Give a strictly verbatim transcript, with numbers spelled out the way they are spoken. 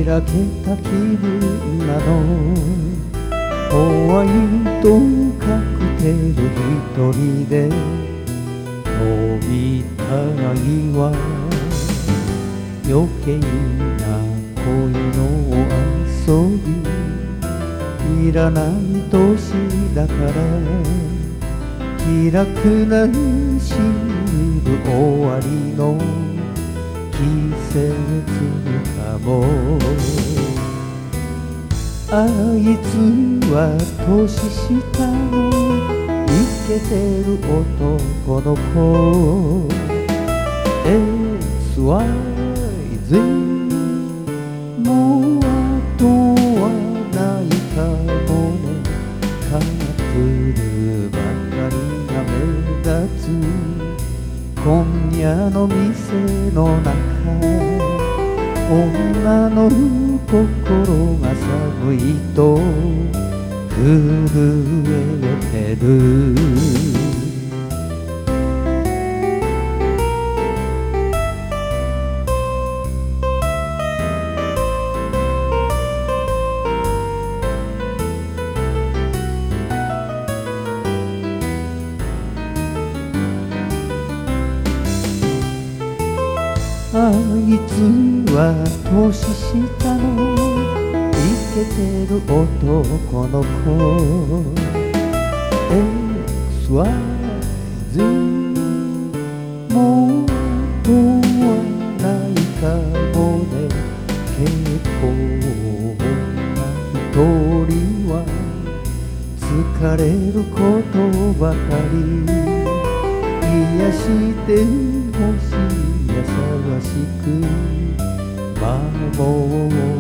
開けた気分なの。ホワイトカクテル一人で飲みたいわ。余計な恋の遊びいらない年だから気楽なシール終わりの季節かも。あいつは年下のイケてる男の子 エスワイゼー もうあとはないかもね。カップルばかりが目立つ今夜の店の中、女の心が寒いと震えてる。あいつは年下のイケてる男の子 エックスワイゼー もうあとはないかもね。結構な一人は疲れることばかり癒してほしい優しく守